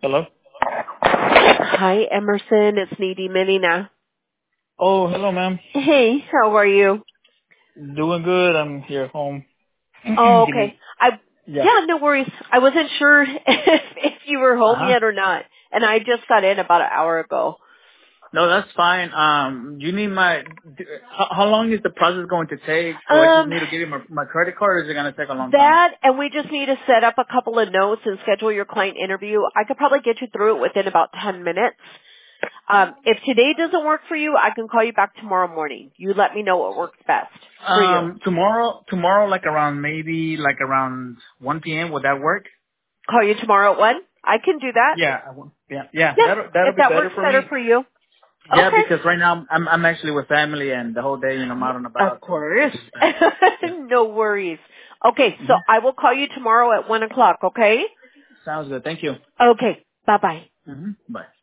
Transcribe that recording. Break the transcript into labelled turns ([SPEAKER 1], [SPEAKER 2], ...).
[SPEAKER 1] Hello?
[SPEAKER 2] Hi, Emerson. It's Needy Menina.
[SPEAKER 1] Oh, hello, ma'am.
[SPEAKER 2] Hey, how are you?
[SPEAKER 1] Doing good. I'm here home.
[SPEAKER 2] Oh,
[SPEAKER 1] Give
[SPEAKER 2] okay.
[SPEAKER 1] me, yeah.
[SPEAKER 2] Yeah, no worries. I wasn't sure if you were home
[SPEAKER 1] Uh-huh.
[SPEAKER 2] yet or not, and I just got in about an hour ago.
[SPEAKER 1] No, that's fine. You need how long is the process going to take? Do I just
[SPEAKER 2] Um,
[SPEAKER 1] need to give you my credit card, or is it going to take a long time?
[SPEAKER 2] that, and we just need to set up a couple of notes and schedule your client interview. I could probably get you through it within about 10 minutes. If today doesn't work for you, I can call you back tomorrow morning. You let me know what works best for you.
[SPEAKER 1] Tomorrow, like around 1 p.m., would that work?
[SPEAKER 2] Call you tomorrow at 1? I can do that.
[SPEAKER 1] Yeah, yeah,
[SPEAKER 2] Yeah,
[SPEAKER 1] that'll
[SPEAKER 2] if
[SPEAKER 1] be
[SPEAKER 2] that
[SPEAKER 1] better
[SPEAKER 2] works
[SPEAKER 1] for
[SPEAKER 2] better
[SPEAKER 1] me.
[SPEAKER 2] for you.
[SPEAKER 1] Yeah,
[SPEAKER 2] Okay.
[SPEAKER 1] because right now I'm actually with family, and the whole day, I'm out and
[SPEAKER 2] Of
[SPEAKER 1] about, so
[SPEAKER 2] course.
[SPEAKER 1] it'll be better. Yeah.
[SPEAKER 2] No worries. Okay, so
[SPEAKER 1] hmm
[SPEAKER 2] I will call you tomorrow at 1 o'clock, okay?
[SPEAKER 1] Sounds good. Thank you.
[SPEAKER 2] Okay. Bye-bye.
[SPEAKER 1] Bye.